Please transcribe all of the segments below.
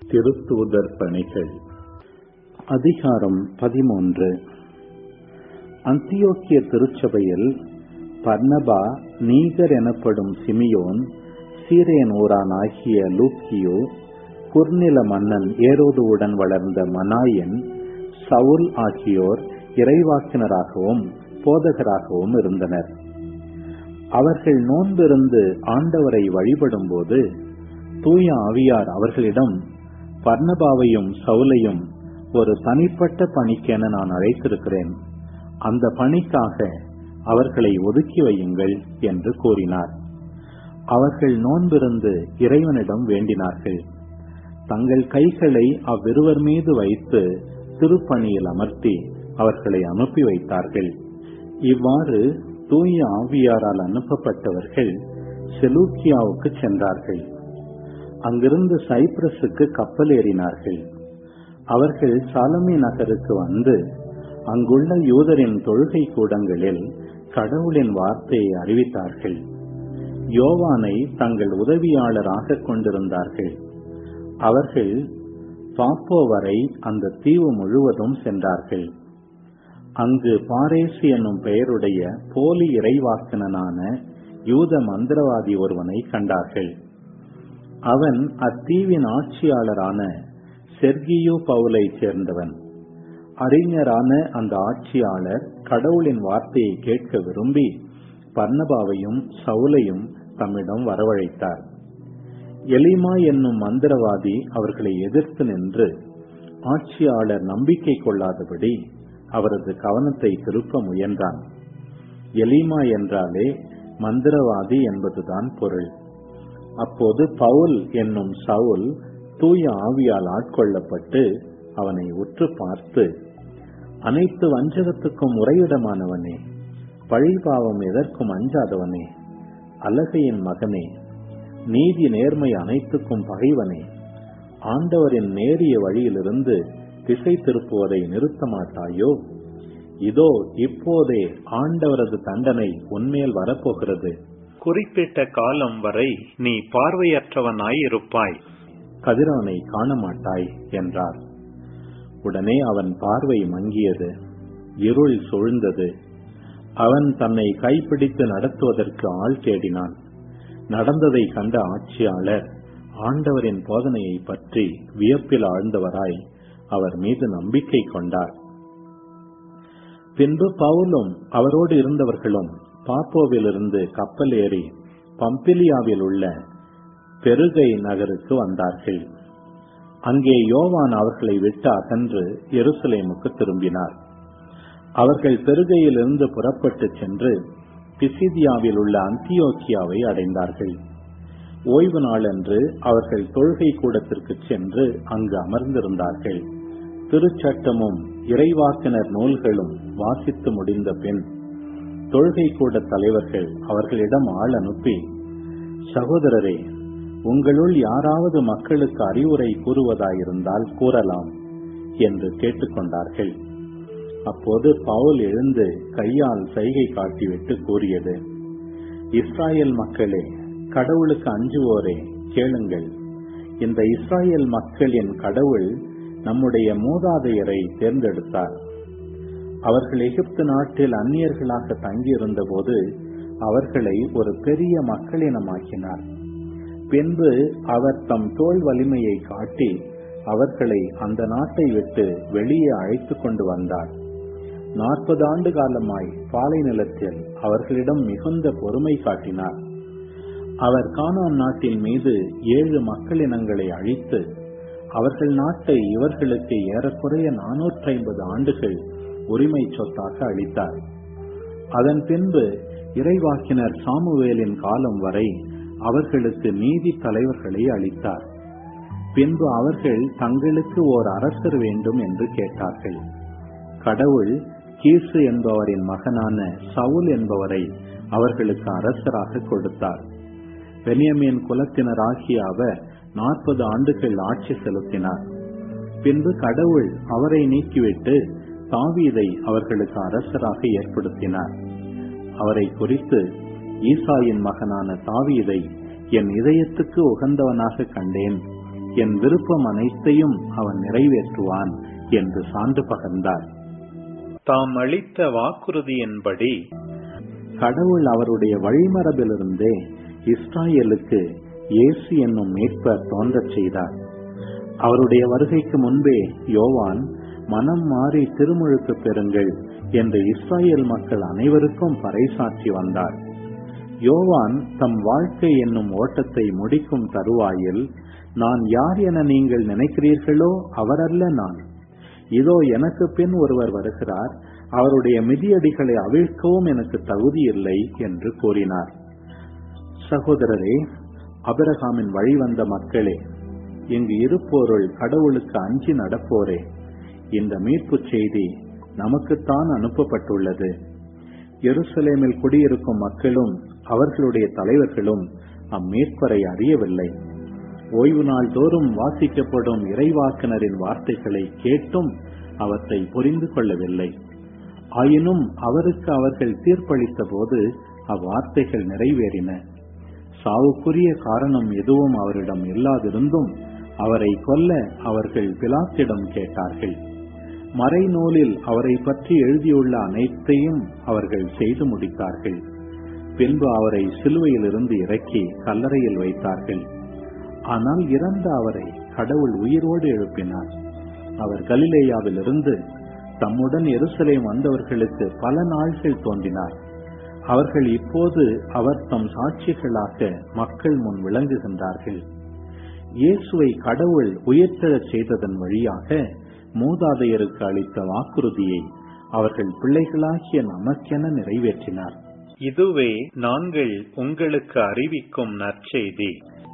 திருத்தூதர் பணிகள். அதிகாரம் 13. அந்தியோக்கிய திருச்சபையில் பர்னபா, நீகர் எனப்படும் சிமியோன், சீரேன் ஊரான் ஆகிய லூக்கியோ, குர்நில மன்னன் ஏரோதுவுடன் வளர்ந்த மனாயன், சவுல் ஆகியோர் இறைவாக்கினராகவும் போதகராகவும் இருந்தனர். அவர்கள் நோன்பிருந்து ஆண்டவரை வழிபடும் போது தூய ஆவியார் அவர்களிடம், பர்னபாவையும் சவுலையும் ஒரு தனிப்பட்ட பணிக்கென நான் அழைத்திருக்கிறேன், அந்த பணிக்காக அவர்களை ஒதுக்கி வையுங்கள் என்று கூறினார். அவர்கள் நோன்பிருந்து இறைவனிடம் வேண்டினார்கள். தங்கள் கைகளை அவ்விருவர் மீது வைத்து திருப்பணியில் அமர்த்தி அவர்களை அனுப்பி வைத்தார்கள். இவ்வாறு தூய ஆவியாரால் அனுப்பப்பட்டவர்கள் செலூக்கியாவுக்கு சென்றார்கள். அங்கிருந்து சைப்ரஸுக்கு கப்பல் ஏறினார்கள். அவர்கள் சாலமி நகருக்கு வந்து அங்குள்ள யூதரின் தொழுகை கூடங்களில் கடவுளின் வார்த்தையை அறிவித்தார்கள். யோவானை தங்கள் உதவியாளராக கொண்டிருந்தார்கள். அவர்கள் பாப்போ வரை அந்த தீவு முழுவதும் சென்றார்கள். அங்கு பாரேசி என்னும் பெயருடைய போலி இறைவாக்கினனான யூத மந்திரவாதி ஒருவனை கண்டார்கள். அவன் அத்தீவின் ஆட்சியாளரான செர்கியு பவுலை சேர்ந்தவன். அறிஞரான அந்த ஆட்சியாளர் கடவுளின் வார்த்தையை கேட்க விரும்பி பர்னபாவையும் சவுலையும் தம்மிடம் வரவழைத்தார். எலிமா என்னும் மந்திரவாதி அவர்களை எதிர்த்து நின்று ஆட்சியாளர் நம்பிக்கை கொள்ளாதபடி அவரது கவனத்தை திருப்ப முயன்றான். எலிமா என்றாலே மந்திரவாதி என்பதுதான் பொருள். அப்போது பவுல் என்னும் சவுல் தூய ஆவியால் ஆட்கொள்ளப்பட்டு அவனை உற்று பார்த்து, அனைத்து வஞ்சகத்துக்கும் உறையிடமானவனே, பழிபாவம் எதற்கும் அஞ்சாதவனே, அலகையின் மகனே, நீதி நேர்மை அனைத்துக்கும் பகைவனே, ஆண்டவரின் நேரிய வழியிலிருந்து திசை திருப்புவதை நிறுத்த மாட்டாயோ? இதோ இப்போதே ஆண்டவரது தண்டனை உன்மேல் வரப்போகிறது. குறிப்பிட்ட காலம் வரை நீ பார்வையற்றவனாய் இருப்பாய், கதிரவனை காண மாட்டாய் என்றார். உடனே அவன் பார்வை மங்கியது, இருள் சூழ்ந்தது. அவன் தன்னை கைப்பிடித்து நடத்துவதற்கு ஆள் தேடினான். நடந்ததை கண்ட ஆட்சியாளர் ஆண்டவரின் போதனையை பற்றி வியப்பில் ஆழ்ந்தவராய் அவர் மீது நம்பிக்கை கொண்டார். பின்பு பவுலும் அவரோடு இருந்தவர்களும் பாப்போவிலிருந்து கப்பல் ஏறி பம்பிலியாவில் உள்ள பெருகை நகருக்கு வந்தார்கள். அங்கே யோவான் அவர்களை விட்டு அகன்று எருசலேமுக்கு திரும்பினார். அவர்கள் பெருகையிலிருந்து புறப்பட்டு சென்று பிசிதியாவில் உள்ள அந்தியோக்கியாவை அடைந்தார்கள். ஓய்வு நாளன்று அவர்கள் தொழுகை கூடத்திற்கு சென்று அங்கு அமர்ந்திருந்தார்கள். திருச்சட்டமும் இறைவாக்கினர் நூல்களும் வாசித்து முடிந்த பின் தொழுகை கூட தலைவர்கள் அவர்களிடம் ஆள் அனுப்பி, சகோதரரே, உங்களுள் யாராவது மக்களுக்கு அறிவுரை கூறுவதாயிருந்தால் கூறலாம் என்று கேட்டுக்கொண்டார்கள். அப்போது பவுல் எழுந்து கையால் சைகை காட்டிவிட்டு கூறியது, இஸ்ராயேல் மக்களே, கடவுளுக்கு அஞ்சுவோரே, கேளுங்கள். இந்த இஸ்ராயேல் மக்களின் கடவுள் நம்முடைய மூதாதையரை தேர்ந்தெடுத்தார். அவர்கள் எகிப்து நாட்டில் அந்நியர்களாக தங்கியிருந்த போது அவர்களை ஒரு பெரிய மக்களினமாக்கினார். பின்பு அவர் தம் தோள் வலிமையை காட்டி அவர்களை அந்த நாட்டை விட்டு வெளியே அழைத்து கொண்டு வந்தார். 40 ஆண்டு காலமாய் பாலை நிலத்தில் அவர்களிடம் மிகுந்த பொறுமை காட்டினார். அவர் கானான் நாட்டின் மீது 7 மக்களினங்களை அழித்து அவர்கள் நாட்டை இவர்களுக்கு ஏறக்குறைய 450 ஆண்டுகள் உரிமை சொத்தாக அளித்தார். அதன் பின்பு இறைவாக்கினர் சாமுவேலின் காலம் வரை அவர்களுக்கு நீதி தலைவர்களை அளித்தார். பின்பு அவர்கள் தங்களுக்கு ஓர் அரசர் வேண்டும் என்று கேட்டார்கள். கடவுள் கீசு என்பவரின் மகனான சவுல் என்பவரை அவர்களுக்கு அரசராக கொடுத்தார். பென்யமீன் குலத்தினராகிய அவர் 40 ஆண்டுகள் ஆட்சி செலுத்தினார். பின்பு கடவுள் அவரை நீக்கிவிட்டு தாவீதை அவர்களுக்கு அரசராக ஏற்படுத்தினார். அவரை குறித்து, ஈசாயின் மகனான தாவீதை என் இதயத்துக்கு உகந்தவனாக கண்டேன் என் விருப்பம் அனைத்தையும் அவன் நிறைவேற்றுவான் என்று சான்று பகர்ந்தார். தாம் அளித்த வாக்குறுதியின்படி கடவுள் அவருடைய வழிமரபிலிருந்தே இஸ்ராயேலுக்கு இயேசு என்னும் மீட்பர் தோன்றச் செய்தார். அவருடைய வருகைக்கு முன்பே யோவான் மனம் மாறி திருமுழுக்கு பெறுங்கள் என்று இஸ்ராயேல் மக்கள் அனைவருக்கும் பறைசாற்றி வந்தார். யோவான் தம் வாழ்க்கை என்னும் ஓட்டத்தை முடிக்கும் தருவாயில், நான் யார் என நீங்கள் நினைக்கிறீர்களோ அவரல்ல நான், இதோ எனக்கு பின் ஒருவர் வருகிறார், அவருடைய மிதியடிகளை அவிழ்க்கவும் எனக்கு தகுதி இல்லை என்று கூறினார். சகோதரரே, ஆபிரகாமின் வழிவந்த மக்களே, இங்கு இருப்போருள் கடவுளுக்கு அஞ்சி நடப்போரே, இந்த மீட்பு செய்தி நமக்குத்தான் அனுப்பப்பட்டுள்ளது. எருசலேமில் குடியிருக்கும் மக்களும் அவர்களுடைய தலைவர்களும் அம்மீட்பரை அறியவில்லை. ஓய்வு நாள் தோறும் வாசிக்கப்படும் இறைவாக்கினரின் வார்த்தைகளை கேட்டும் அவற்றை புரிந்து கொள்ளவில்லை. ஆயினும் அவருக்கு அவர்கள் தீர்ப்பளித்த போது அவ்வார்த்தைகள் நிறைவேறின. சாவுக்குரிய காரணம் எதுவும் அவரிடம் இல்லாதிருந்தும் அவரை கொல்ல அவர்கள் பிலாத்திடம் கேட்டார்கள். மறைநூலில் அவரை பற்றி எழுதியுள்ள அனைத்தையும் அவர்கள் செய்து முடித்தார்கள். பின்பு அவரை சிலுவையிலிருந்து இறக்கி கல்லறையில் வைத்தார்கள். ஆனால் இறந்த அவரை கடவுள் உயிரோடு எழுப்பினார். அவர் கலிலேயாவிலிருந்து தம்முடன் எருசலேம் வந்தவர்களுக்கு பல நாள்கள் தோன்றினார். அவர்கள் இப்போது அவர் தம் சாட்சிகளாக மக்கள் முன் விளங்குகின்றார்கள். இயேசுவை கடவுள் உயிர்த்தெழச் செய்ததன் வழியாக மூதாதையருக்கு அளித்த வாக்குறுதியை அவர்கள் பிள்ளைகளாகிய நமக்கென நிறைவேற்றினார். இதுவே நாங்கள் உங்களுக்கு அறிவிக்கும் நற்செய்தி.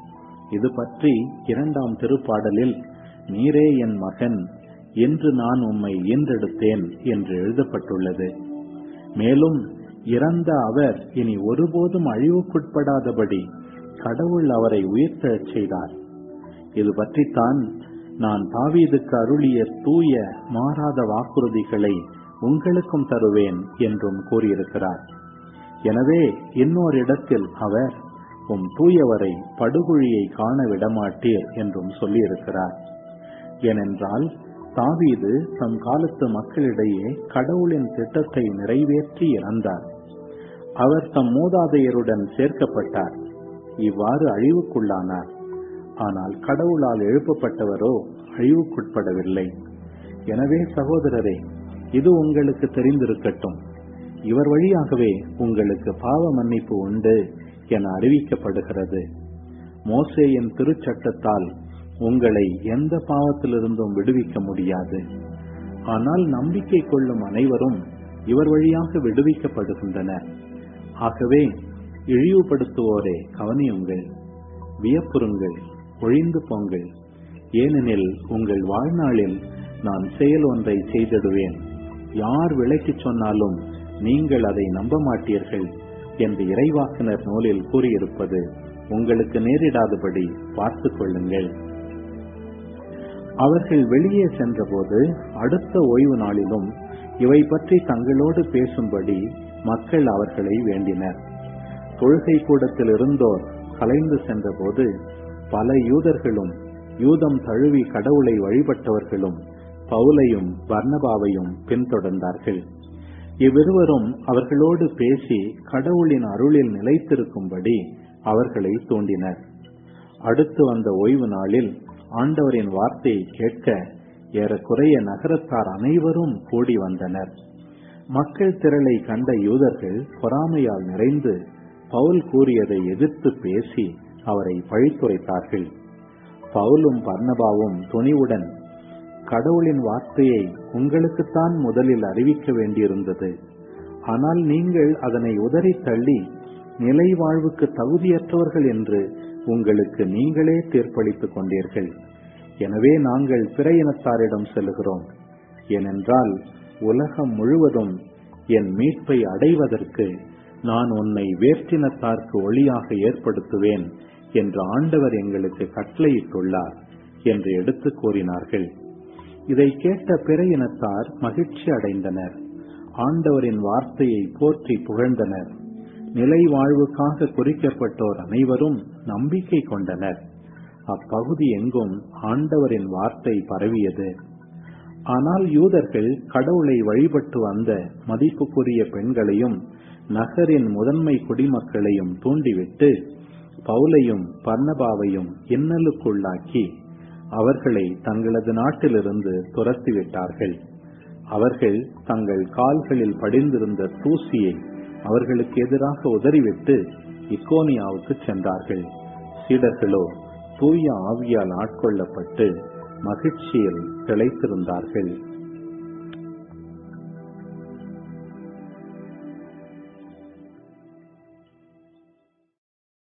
இது பற்றி 2ஆம் திருப்பாடலில், நீரே என் மகன், என்று நான் உம்மை ஈன்றெடுத்தேன் என்று எழுதப்பட்டுள்ளது. மேலும் இறந்த அவர் இனி ஒருபோதும் அழிவுக்குட்படாதபடி கடவுள் அவரை உயிர்த்தெழச் செய்தார். இது பற்றித்தான் நான் தாவீதுக்கு அருளிய தூய மாறாத வாக்குறுதிகளை உங்களுக்கும் தருவேன் என்றும் கூறியிருக்கிறார். எனவே இன்னொரு இடத்தில் அவர், உம் தூயவரை படுகுழியை காண விடமாட்டீர் என்றும் சொல்லியிருக்கிறார். ஏனென்றால் தாவீது தம் காலத்து மக்களிடையே கடவுளின் திட்டத்தை நிறைவேற்றி இறந்தார். அவர் தம் மூதாதையருடன் சேர்க்கப்பட்டார், இவ்வாறு அழிவுக்குள்ளானார். ஆனால் கடவுளால் எழுப்பப்பட்டவரோ அழிவுக்குட்படவில்லை. எனவே சகோதரரே, இது உங்களுக்கு தெரிந்திருக்கட்டும், இவர் வழியாகவே உங்களுக்கு பாவ மன்னிப்பு உண்டு என அறிவிக்கப்படுகிறது. மோசேயின் திருச்சட்டத்தால் உங்களை எந்த பாவத்திலிருந்தும் விடுவிக்க முடியாது. ஆனால் நம்பிக்கை கொள்ளும் அனைவரும் இவர் வழியாக விடுவிக்கப்படுகின்றனர். ஆகவே இழிவுபடுத்துவோரே கவனியுங்கள், வியப்புறுங்கள், ஒழிந்து போங்கள். ஏனெனில் உங்கள் வாழ்நாளில் நான் செயல் ஒன்றை செய்திடுவேன், யார் விளக்கிச் சொன்னாலும் நீங்கள் அதை நம்ப மாட்டீர்கள் என்று இறைவாக்கினர் நூலில் கூறியிருப்பது உங்களுக்கு நேரிடாதபடி பார்த்துக் கொள்ளுங்கள். அவர்கள் வெளியே சென்றபோது அடுத்த ஓய்வு நாளிலும் இவை பற்றி தங்களோடு பேசும்படி மக்கள் அவர்களை வேண்டினர். தொழுகை கூடத்தில் இருந்தோர் கலைந்து சென்றபோது பல யூதர்களும் யூதம் தழுவி கடவுளை வழிபட்டவர்களும் பவுலையும் பர்னபாவையும் பின்தொடர்ந்தார்கள். இவ்விருவரும் அவர்களோடு பேசி கடவுளின் அருளில் நிலைத்திருக்கும்படி அவர்களை தூண்டினர். அடுத்து வந்த ஓய்வு நாளில் ஆண்டவரின் வார்த்தையை கேட்க ஏறக்குறைய நகரத்தார் அனைவரும் கூடி வந்தனர். மக்கள் திரளை கண்ட யூதர்கள் பொறாமையால் நிறைந்து பவுல் கூறியதை எதிர்த்து பேசி அவரை பழித்துரைத்தார்கள். பவுலும் பர்னபாவும் துணிவுடன், கடவுளின் வார்த்தையை உங்களுக்குத்தான் முதலில் அறிவிக்க வேண்டியிருந்தது, ஆனால் நீங்கள் அதனை உதறி தள்ளி நிலை வாழ்வுக்கு தகுதியற்றவர்கள் என்று உங்களுக்கு நீங்களே தீர்ப்பளித்துக் கொண்டீர்கள். எனவே நாங்கள் பிற இனத்தாரிடம் செல்கிறோம். ஏனென்றால் உலகம் முழுவதும் என் மீட்பை அடைவதற்கு நான் உன்னை வேற்றினத்தார்க்கு ஒளியாக ஏற்படுத்துவேன் என்று ஆண்டவர் எங்களுக்கு கட்டளையிட்டுள்ளார் என்று எடுத்து கூறினார்கள். இதை கேட்ட பிற இனத்தார் மகிழ்ச்சி அடைந்தனர். ஆண்டவரின் வார்த்தையை போற்றி புகழ்ந்தனர். நிலை வாழ்வுக்காக குறிக்கப்பட்டோர் அனைவரும் நம்பிக்கை கொண்டனர். அப்பகுதி எங்கும் ஆண்டவரின் வார்த்தை பரவியது. ஆனால் யூதர்கள் கடவுளை வழிபட்டு வந்த மதிப்புக்குரிய பெண்களையும் நகரின் முதன்மை குடிமக்களையும் தூண்டிவிட்டு பவுலையும் பர்னபாவையும் இன்னலுக்குள்ளாக்கி அவர்களை தங்களது நாட்டிலிருந்து துரத்திவிட்டார்கள். அவர்கள் தங்கள் கால்களில் படிந்திருந்த தூசியை அவர்களுக்கு எதிராக உதறிவிட்டு இக்கோனியாவுக்கு சென்றார்கள். சீடர்களோ தூய ஆவியால் ஆட்கொள்ளப்பட்டு மகிழ்ச்சியில் திளைத்திருந்தார்கள்.